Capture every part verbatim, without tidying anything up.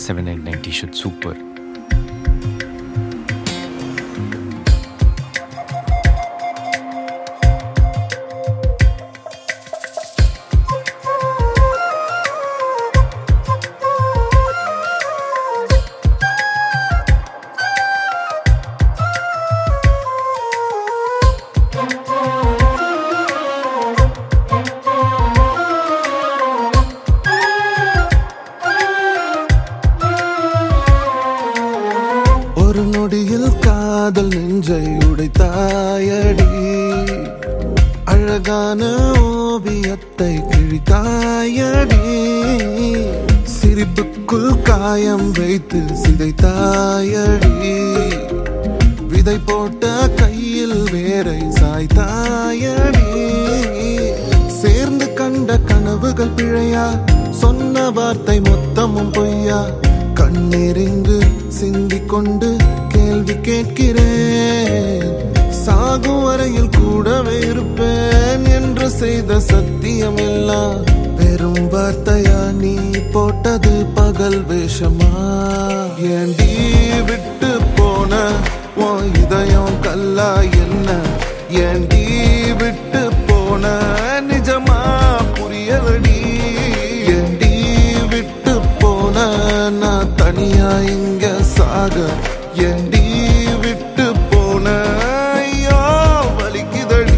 seven eight nine t-shirt super. ஒரு நொடியில் காதல் நெஞ்சை உடைத்தாயடி, அழகான ஓவியத்தை கிழித்தாயடி, சிரிப்புக்குள் காயம் வைத்து சிதைத்தாயடி, விதை போட்ட கையில் வேரை சாய்த்தாயடி, சேர்ந்து கண்ட கனவுகள் பிழையா, சொன்ன வார்த்தை மொத்தமும் பொய்யா, கண்ணெறிந்து சிந்திக் கொண்டு கேள்வி கேட்கிறேன், சாகும் வரையில் கூடவே இருப்பேன் என்று செய்த சத்தியம் எல்லாம் வெறும் வார்த்தையா, நீ போட்டது பகல் வேஷமா, ஏண்டி விட்டு போன உன் இதயம் கல்லா என்ன, ஏண்டி விட்டு போன நிஜமா புரியலடி, ஏண்டி விட்டு போன நான் தனியா இங்க சாக, ஏண்டி விட்டு போன ஐயோ வலிக்குதடி.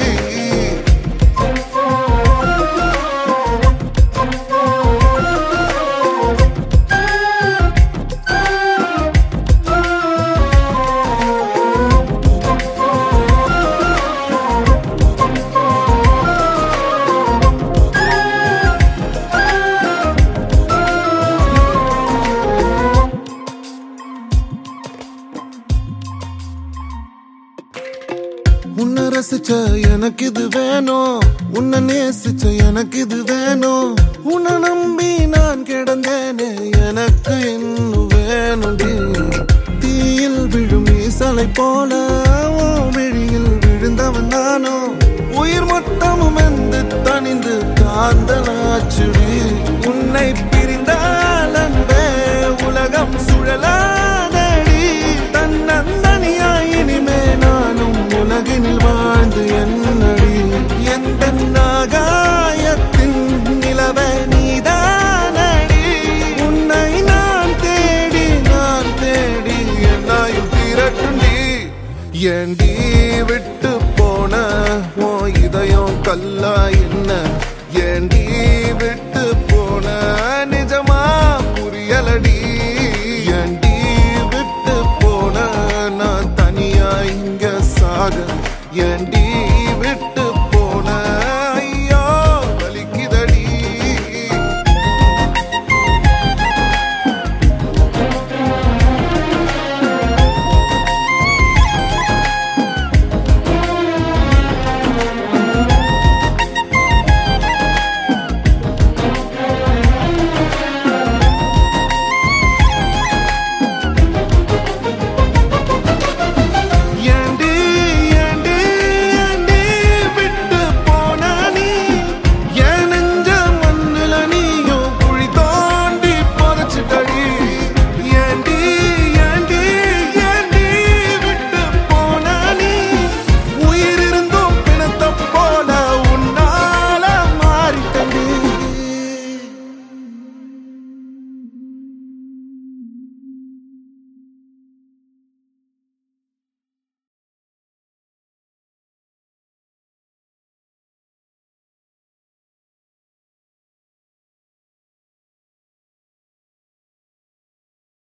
உன்னை ரசிச்ச எனக்கு இது வேணும், உன்னை நேசிச்ச எனக்கு இது வேணும், உன்னை நம்பி நான் கிடந்தேனே எனக்கு இன்னும் வேணும்டி, தீயில் விழும் ஈசலை போல விழியில் விழுந்தவன் நானோ, உயிர் மொத்தமும் வந்து தனிந்து காந்தலாச்சுடி, உன்னை பிரிந்தால் அன்பே உலகம் சுழலாதடி, தன்னந்தனியாய் இனிமே நானும் உலகினில் வாழ்ந்து என்னடி, எந்த நாகாயத்தின் நிலவை நீதானடி, உன்னை நான் தேடி நான் தேடி என்னாயும் திரட்டுண்டி, ஏண்டி விட்டு போன உன் இதயம் கல்லா என்ன, ஏண்டி விட்டு போன நிஜமா புரியலடி, ஏண்டி விட்டு போன நான் தனியா இங்க சாக, ஏண்டி